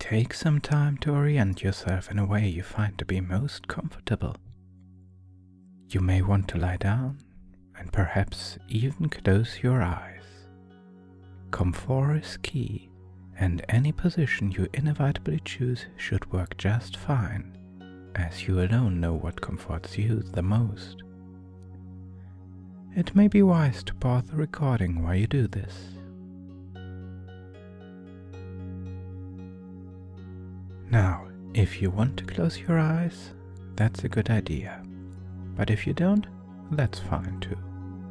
Take some time to orient yourself in a way you find to be most comfortable. You may want to lie down and perhaps even close your eyes. Comfort is key, and any position you inevitably choose should work just fine, as you alone know what comforts you the most. It may be wise to pause the recording while you do this. Now, if you want to close your eyes, that's a good idea. But if you don't, that's fine too.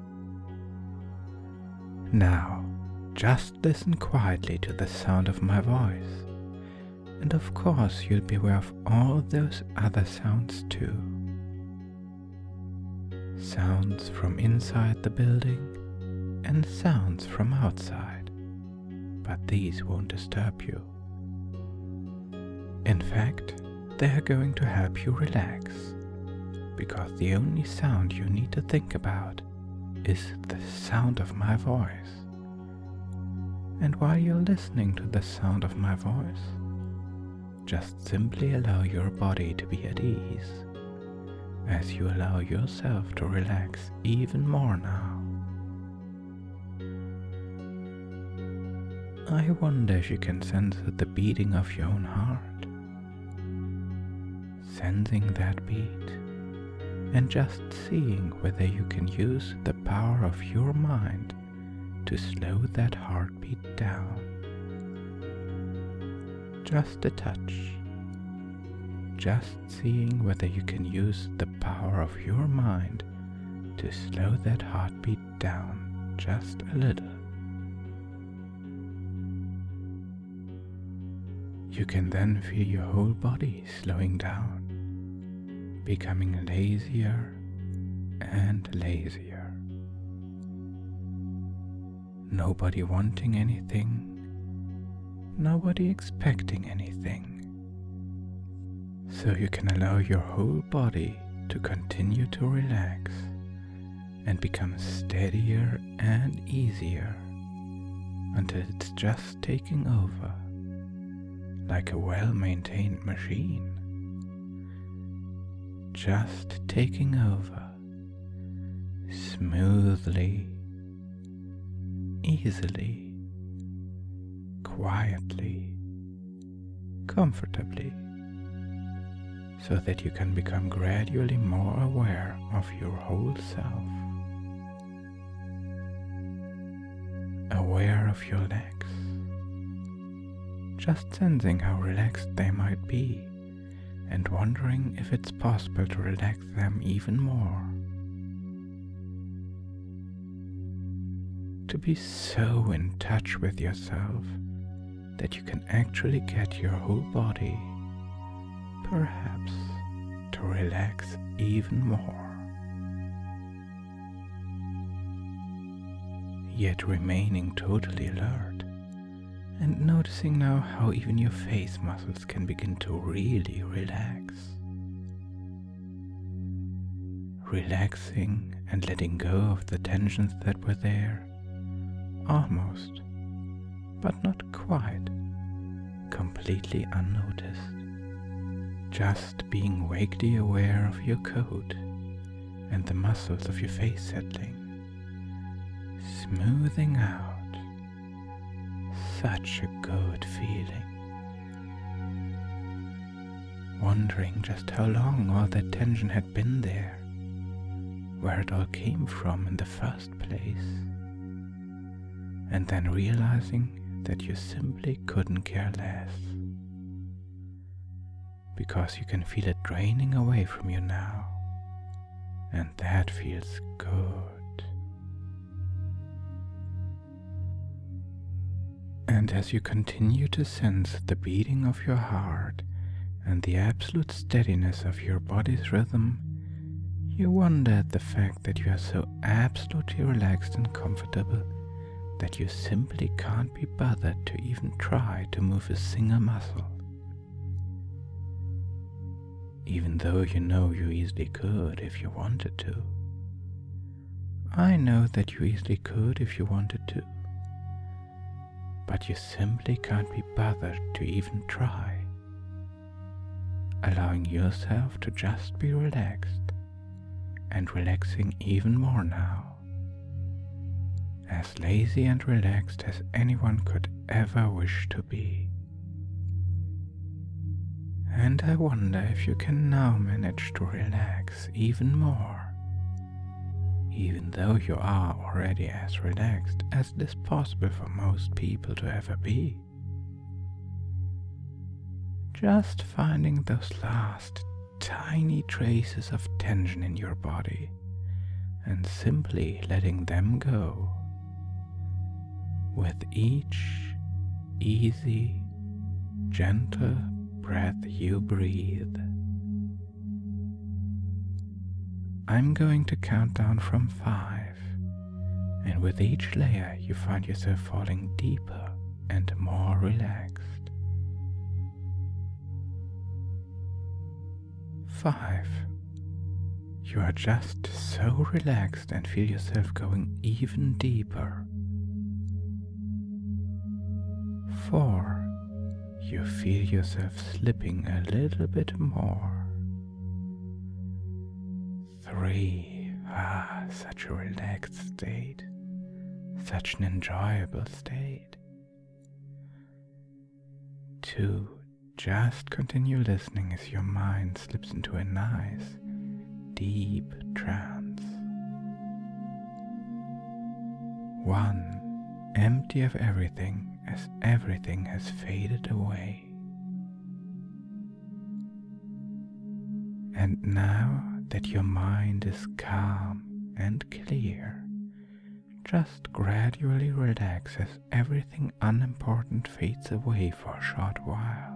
Now, just listen quietly to the sound of my voice. And of course, you'll be aware of all those other sounds too. Sounds from inside the building and sounds from outside. But these won't disturb you. In fact, they are going to help you relax, because the only sound you need to think about is the sound of my voice. And while you're listening to the sound of my voice, just simply allow your body to be at ease, as you allow yourself to relax even more now. I wonder if you can sense the beating of your own heart. Sensing that beat, and just seeing whether you can use the power of your mind to slow that heartbeat down. Just a touch. Just seeing whether you can use the power of your mind to slow that heartbeat down just a little. You can then feel your whole body slowing down, becoming lazier and lazier. Nobody wanting anything, nobody expecting anything. So you can allow your whole body to continue to relax and become steadier and easier until it's just taking over, like a well-maintained machine. Just taking over, smoothly, easily, quietly, comfortably, so that you can become gradually more aware of your whole self. Aware of your legs, just sensing how relaxed they might be, and wondering if it's possible to relax them even more. To be so in touch with yourself that you can actually get your whole body, perhaps, to relax even more. Yet remaining totally alert, and noticing now how even your face muscles can begin to really relax. Relaxing and letting go of the tensions that were there, almost, but not quite, completely unnoticed. Just being vaguely aware of your coat and the muscles of your face settling, smoothing out. Such a good feeling. Wondering just how long all that tension had been there, where it all came from in the first place, and then realizing that you simply couldn't care less, because you can feel it draining away from you now, and that feels good. And as you continue to sense the beating of your heart and the absolute steadiness of your body's rhythm, you wonder at the fact that you are so absolutely relaxed and comfortable that you simply can't be bothered to even try to move a single muscle. Even though you know you easily could if you wanted to. I know that you easily could if you wanted to. but you simply can't be bothered to even try, allowing yourself to just be relaxed and relaxing even more now, as lazy and relaxed as anyone could ever wish to be. And I wonder if you can now manage to relax even more, even though you are already as relaxed as it is possible for most people to ever be. Just finding those last tiny traces of tension in your body and simply letting them go. With each easy, gentle breath you breathe. I'm going to count down from 5, and with each layer you find yourself falling deeper and more relaxed. 5. You are just so relaxed and feel yourself going even deeper. 4. You feel yourself slipping a little bit more. 3. Such a relaxed state. Such an enjoyable state. 2. Just continue listening as your mind slips into a nice, deep trance. 1. Empty of everything as everything has faded away. And now that your mind is calm and clear, just gradually relax as everything unimportant fades away for a short while.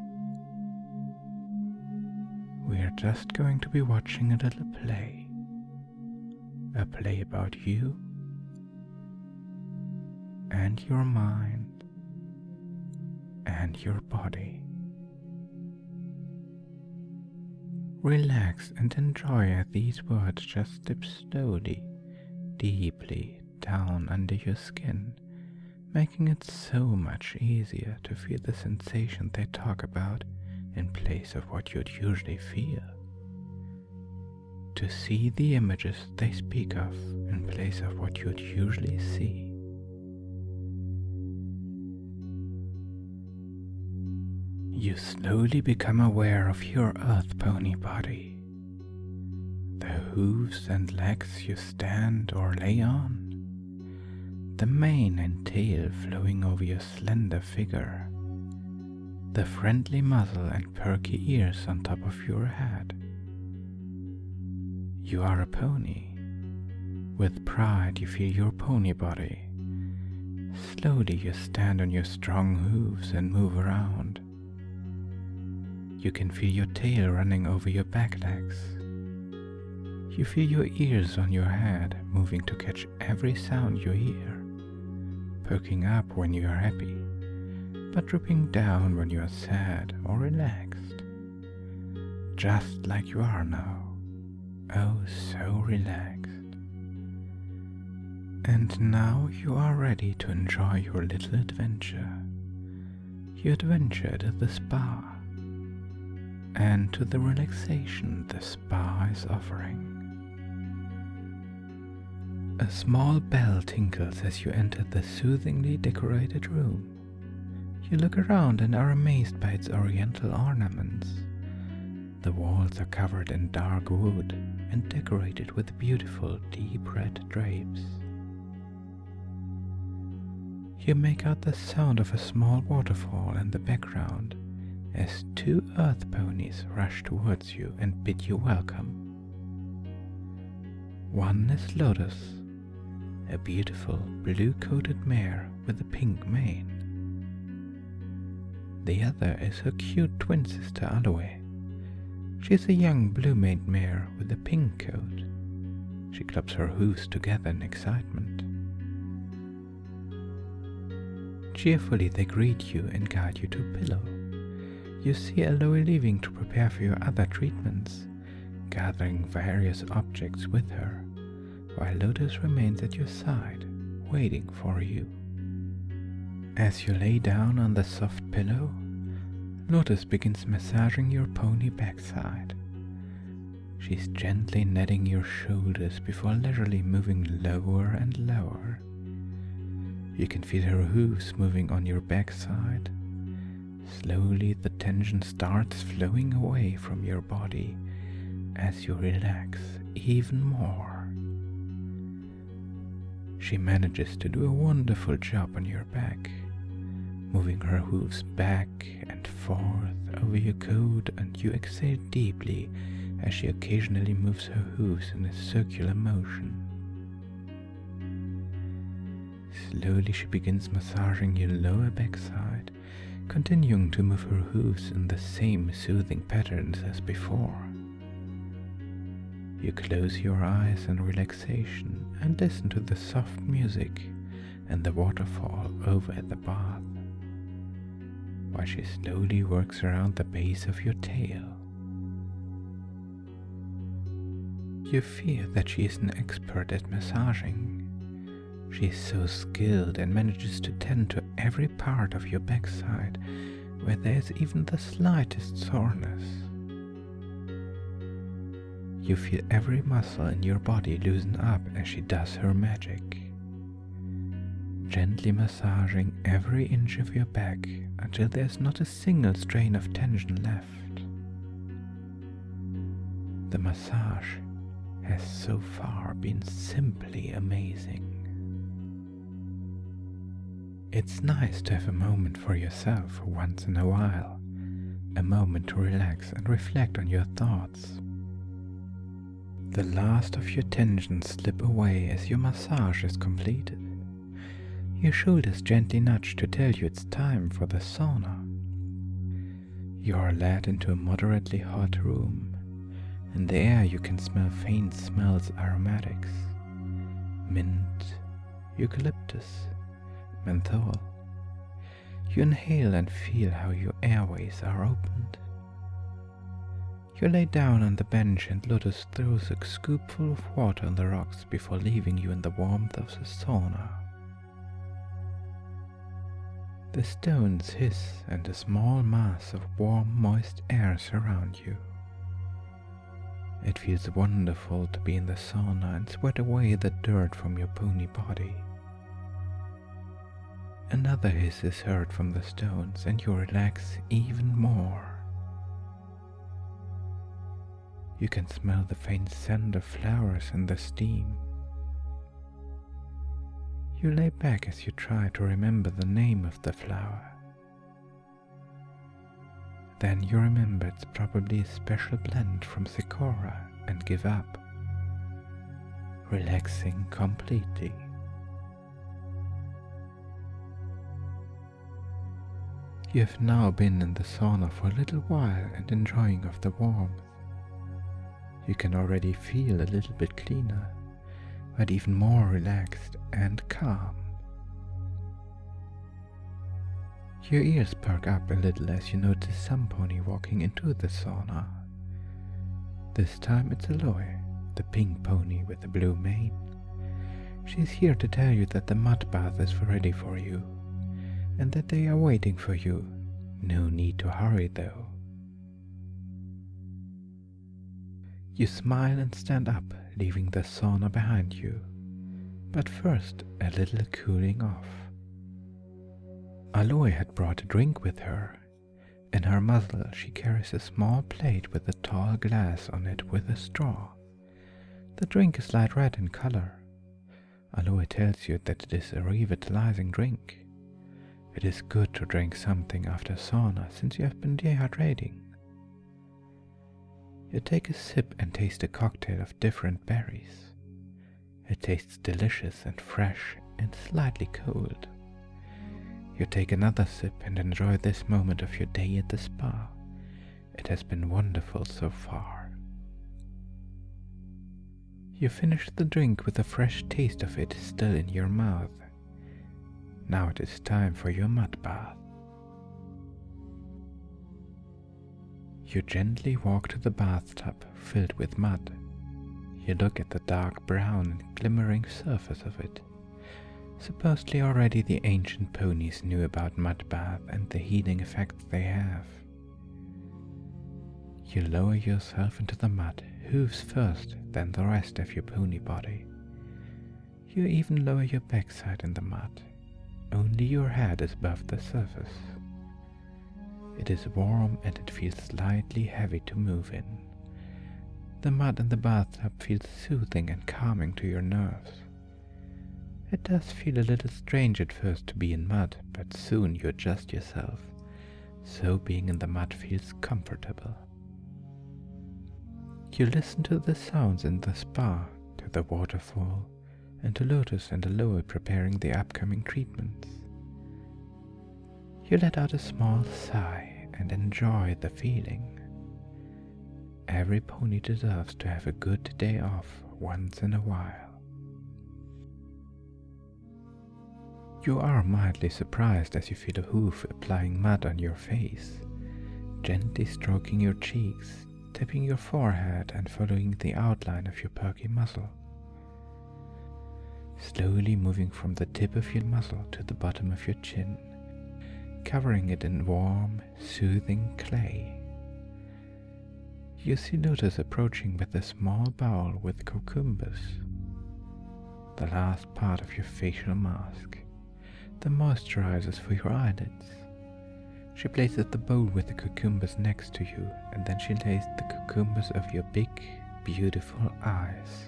We are just going to be watching a little play. A play about you and your mind and your body. Relax and enjoy as these words just slip slowly, deeply down under your skin, making it so much easier to feel the sensation they talk about in place of what you'd usually feel. To see the images they speak of in place of what you'd usually see. You slowly become aware of your earth pony body, the hooves and legs you stand or lay on, the mane and tail flowing over your slender figure, the friendly muzzle and perky ears on top of your head. You are a pony. With pride you feel your pony body. Slowly you stand on your strong hooves and move around. You can feel your tail running over your back legs. You feel your ears on your head moving to catch every sound you hear, perking up when you are happy, but drooping down when you are sad or relaxed, just like you are now, oh so relaxed. And now you are ready to enjoy your little adventure, your adventure to the spa, and to the relaxation the spa is offering. A small bell tinkles as you enter the soothingly decorated room. You look around and are amazed by its oriental ornaments. The walls are covered in dark wood and decorated with beautiful deep red drapes. You make out the sound of a small waterfall in the background as 2 earth ponies rush towards you and bid you welcome. One is Lotus, a beautiful blue-coated mare with a pink mane. The other is her cute twin sister Aloe. She's a young blue-maned mare with a pink coat. She claps her hooves together in excitement. Cheerfully they greet you and guide you to a pillow. You see Aloe leaving to prepare for your other treatments, gathering various objects with her, while Lotus remains at your side, waiting for you. As you lay down on the soft pillow, Lotus begins massaging your pony backside. She's gently kneading your shoulders before leisurely moving lower and lower. You can feel her hooves moving on your backside. Slowly the tension starts flowing away from your body as you relax even more. She manages to do a wonderful job on your back, moving her hooves back and forth over your coat, and you exhale deeply as she occasionally moves her hooves in a circular motion. Slowly she begins massaging your lower backside, continuing to move her hooves in the same soothing patterns as before. You close your eyes in relaxation and listen to the soft music and the waterfall over at the bath, while she slowly works around the base of your tail. You feel that she is an expert at massaging. She is so skilled and manages to tend to every part of your backside where there is even the slightest soreness. You feel every muscle in your body loosen up as she does her magic, gently massaging every inch of your back until there's not a single strain of tension left. The massage has so far been simply amazing. It's nice to have a moment for yourself once in a while, a moment to relax and reflect on your thoughts. The last of your tensions slip away as your massage is completed. Your shoulders gently nudge to tell you it's time for the sauna. You are led into a moderately hot room. In the air you can smell faint smells, aromatics, mint, eucalyptus, menthol. You inhale and feel how your airways are opened. You lay down on the bench and Lotus throws a scoopful of water on the rocks before leaving you in the warmth of the sauna. The stones hiss and a small mass of warm, moist air surround you. It feels wonderful to be in the sauna and sweat away the dirt from your pony body. Another hiss is heard from the stones and you relax even more. You can smell the faint scent of flowers in the steam. You lay back as you try to remember the name of the flower. Then you remember it's probably a special blend from Sakura and give up, relaxing completely. You have now been in the sauna for a little while and enjoying of the warmth. You can already feel a little bit cleaner, but even more relaxed and calm. Your ears perk up a little as you notice some pony walking into the sauna. This time it's Aloy, the pink pony with the blue mane. She's here to tell you that the mud bath is ready for you, and that they are waiting for you. No need to hurry though. You smile and stand up, leaving the sauna behind you. But first, a little cooling off. Aloy had brought a drink with her. In her muzzle she carries a small plate with a tall glass on it with a straw. The drink is light red in color. Aloy tells you that it is a revitalizing drink. It is good to drink something after sauna since you have been dehydrating. You take a sip and taste a cocktail of different berries. It tastes delicious and fresh and slightly cold. You take another sip and enjoy this moment of your day at the spa. It has been wonderful so far. You finish the drink with a fresh taste of it still in your mouth. Now it is time for your mud bath. You gently walk to the bathtub filled with mud. You look at the dark brown and glimmering surface of it. Supposedly already the ancient ponies knew about mud bath and the healing effect they have. You lower yourself into the mud, hooves first, then the rest of your pony body. You even lower your backside in the mud. Only your head is above the surface. It is warm and it feels slightly heavy to move in. The mud in the bathtub feels soothing and calming to your nerves. It does feel a little strange at first to be in mud, but soon you adjust yourself, so being in the mud feels comfortable. You listen to the sounds in the spa, to the waterfall, and to Lotus and Aloe preparing the upcoming treatments. You let out a small sigh and enjoy the feeling. Every pony deserves to have a good day off once in a while. You are mildly surprised as you feel a hoof applying mud on your face, gently stroking your cheeks, tipping your forehead and following the outline of your perky muzzle. Slowly moving from the tip of your muzzle to the bottom of your chin, covering it in warm, soothing clay. You see Lotus approaching with a small bowl with cucumbers, the last part of your facial mask, the moisturizers for your eyelids. She places the bowl with the cucumbers next to you, and then she lays the cucumbers over your big, beautiful eyes.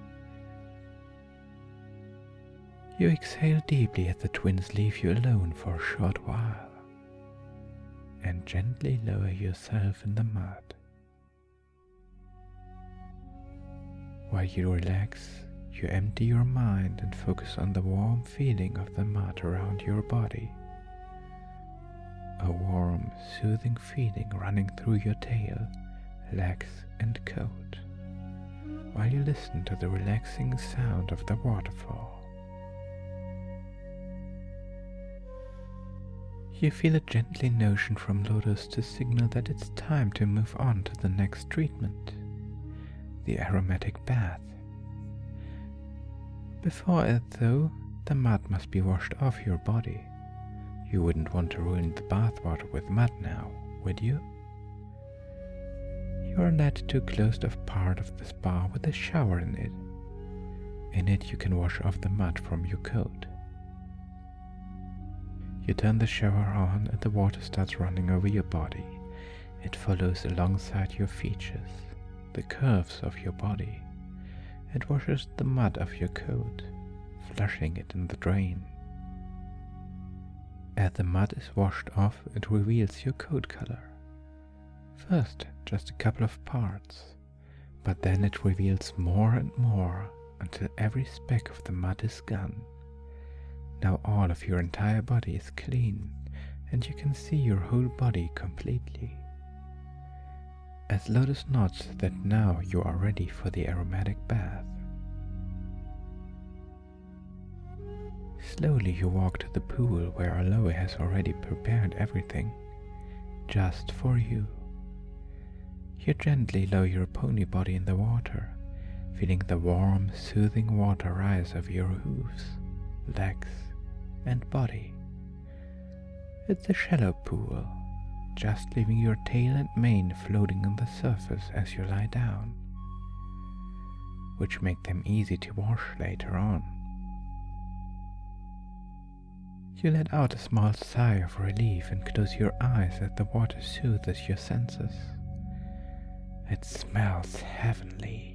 You exhale deeply as the twins leave you alone for a short while, and gently lower yourself in the mud. While you relax, you empty your mind and focus on the warm feeling of the mud around your body. A warm, soothing feeling running through your tail, legs and coat, while you listen to the relaxing sound of the waterfall. You feel a gently notion from Lotus to signal that it's time to move on to the next treatment, the aromatic bath. Before it though, the mud must be washed off your body. You wouldn't want to ruin the bathwater with mud now, would you? You are led to a closed-off part of the spa with a shower in it. In it you can wash off the mud from your coat. You turn the shower on and the water starts running over your body. It follows alongside your features, the curves of your body. It washes the mud off your coat, flushing it in the drain. As the mud is washed off, it reveals your coat color. First, just a couple of parts, but then it reveals more and more until every speck of the mud is gone. Now all of your entire body is clean, and you can see your whole body completely. As Lotus nods that now you are ready for the aromatic bath. Slowly you walk to the pool where Aloe has already prepared everything, just for you. You gently lower your pony body in the water, feeling the warm, soothing water rise over your hooves, legs, and body. It's a shallow pool, just leaving your tail and mane floating on the surface as you lie down, which make them easy to wash later on. You let out a small sigh of relief and close your eyes as the water soothes your senses. It smells heavenly.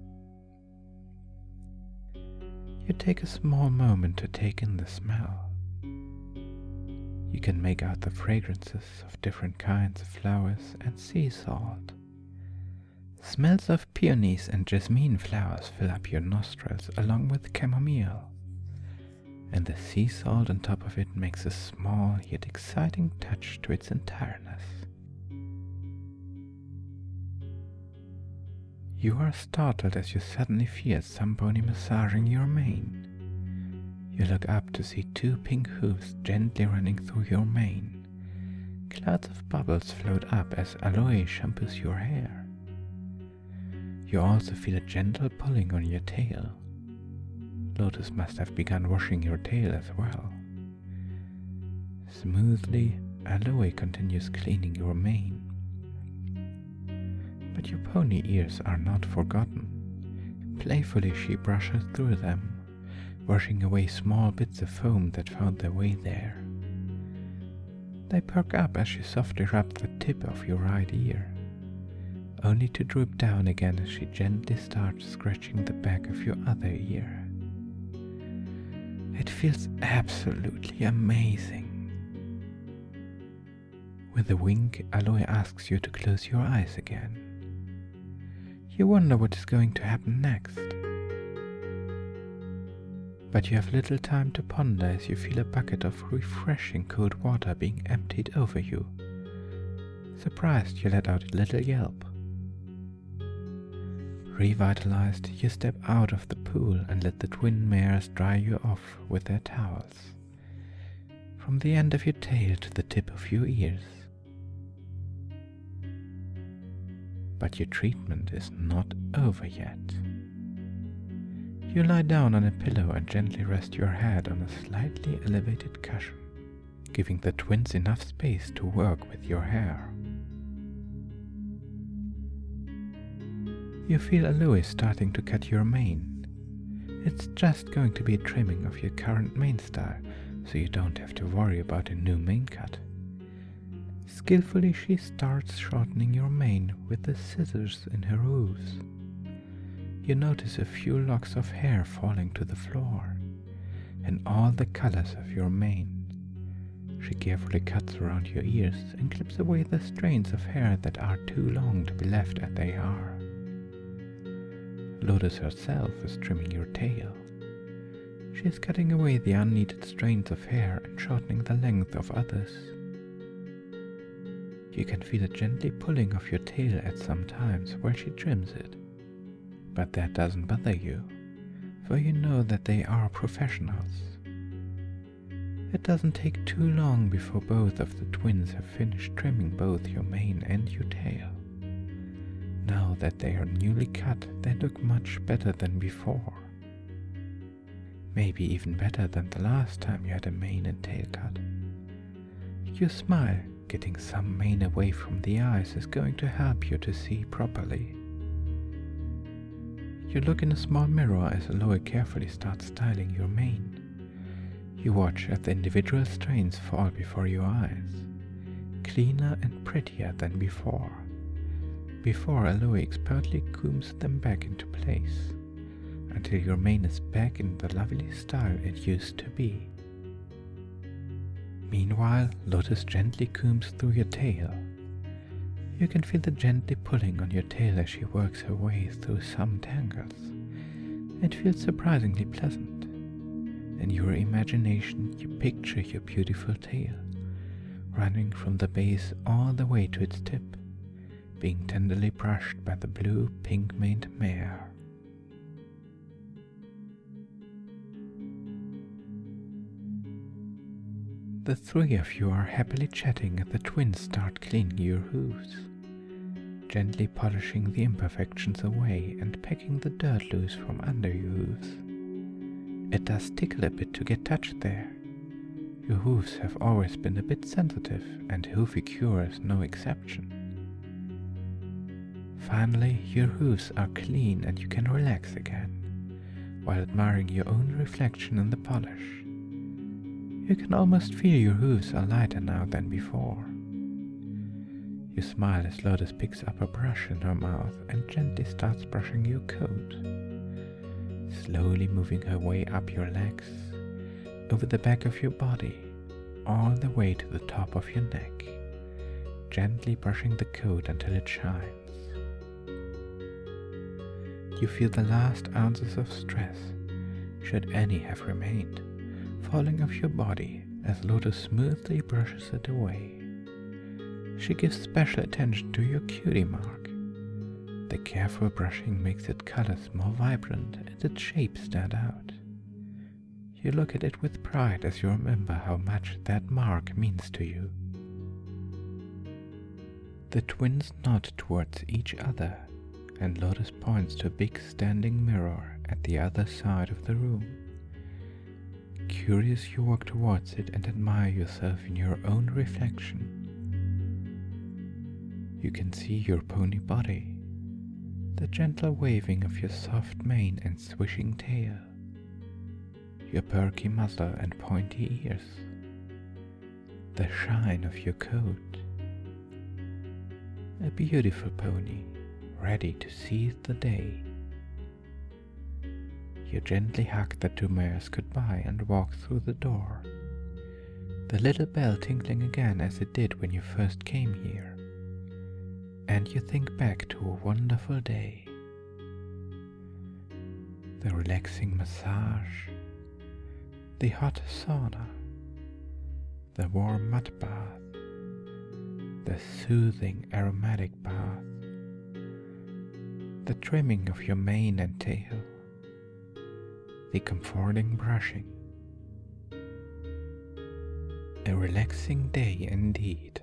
You take a small moment to take in the smell. You can make out the fragrances of different kinds of flowers and sea salt. Smells of peonies and jasmine flowers fill up your nostrils along with chamomile, and the sea salt on top of it makes a small yet exciting touch to its entireness. You are startled as you suddenly feel somebody massaging your mane. You look up to see two pink hooves gently running through your mane. Clouds of bubbles float up as Aloe shampoos your hair. You also feel a gentle pulling on your tail. Lotus must have begun washing your tail as well. Smoothly, Aloe continues cleaning your mane. But your pony ears are not forgotten. Playfully she brushes through them, washing away small bits of foam that found their way there. They perk up as she softly rubs the tip of your right ear, only to droop down again as she gently starts scratching the back of your other ear. It feels absolutely amazing. With a wink, Aloe asks you to close your eyes again. You wonder what is going to happen next. But you have little time to ponder as you feel a bucket of refreshing cold water being emptied over you. Surprised, you let out a little yelp. Revitalized, you step out of the pool and let the twin mares dry you off with their towels, from the end of your tail to the tip of your ears. But your treatment is not over yet. You lie down on a pillow and gently rest your head on a slightly elevated cushion, giving the twins enough space to work with your hair. You feel Aloe starting to cut your mane. It's just going to be a trimming of your current mane style, so you don't have to worry about a new mane cut. Skillfully she starts shortening your mane with the scissors in her hooves. You notice a few locks of hair falling to the floor, in all the colors of your mane. She carefully cuts around your ears and clips away the strands of hair that are too long to be left as they are. Lotus herself is trimming your tail. She is cutting away the unneeded strands of hair and shortening the length of others. You can feel it gently pulling off your tail at some times while she trims it. But that doesn't bother you, for you know that they are professionals. It doesn't take too long before both of the twins have finished trimming both your mane and your tail. Now that they are newly cut, they look much better than before. Maybe even better than the last time you had a mane and tail cut. You smile. Getting some mane away from the eyes is going to help you to see properly. You look in a small mirror as Aloe carefully starts styling your mane. You watch as the individual strands fall before your eyes, cleaner and prettier than before. Before, Aloe expertly combs them back into place, until your mane is back in the lovely style it used to be. Meanwhile, Lotus gently combs through your tail. You can feel the gently pulling on your tail as she works her way through some tangles. It feels surprisingly pleasant. In your imagination, you picture your beautiful tail, running from the base all the way to its tip, being tenderly brushed by the blue pink-maned mare. The three of you are happily chatting as the twins start cleaning your hooves, gently polishing the imperfections away and pecking the dirt loose from under your hooves. It does tickle a bit to get touched there. Your hooves have always been a bit sensitive, and Hoofy-Cure is no exception. Finally, your hooves are clean and you can relax again, while admiring your own reflection in the polish. You can almost feel your hooves are lighter now than before. You smile as Lotus picks up a brush in her mouth and gently starts brushing your coat, slowly moving her way up your legs, over the back of your body, all the way to the top of your neck, gently brushing the coat until it shines. You feel the last ounces of stress, should any have remained, falling off your body as Lotus smoothly brushes it away. She gives special attention to your cutie mark. The careful brushing makes its colors more vibrant and its shape stand out. You look at it with pride as you remember how much that mark means to you. The twins nod towards each other, and Lotus points to a big standing mirror at the other side of the room. Curious, you walk towards it and admire yourself in your own reflection. You can see your pony body, the gentle waving of your soft mane and swishing tail, your perky muzzle and pointy ears, the shine of your coat. A beautiful pony, ready to seize the day. You gently hug the two mares goodbye and walk through the door, the little bell tinkling again as it did when you first came here. And you think back to a wonderful day. The relaxing massage, the hot sauna, the warm mud bath, the soothing aromatic bath, the trimming of your mane and tail, the comforting brushing. A relaxing day indeed.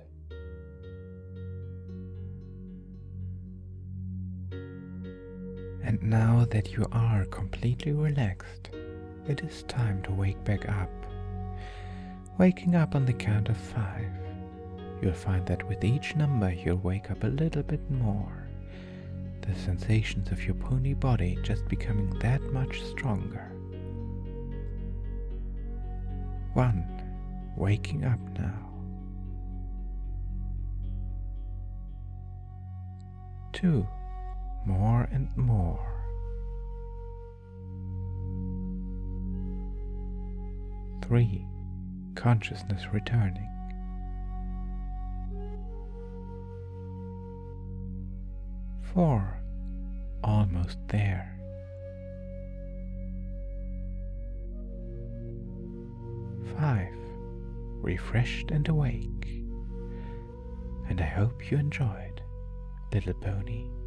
And now that you are completely relaxed, it is time to wake back up. Waking up on the count of 5, you'll find that with each number you'll wake up a little bit more, the sensations of your pony body just becoming that much stronger. 1. Waking up now. 2. More and more. 3. Consciousness returning. 4. Almost there. 5. Refreshed and awake. And I hope you enjoyed, little pony.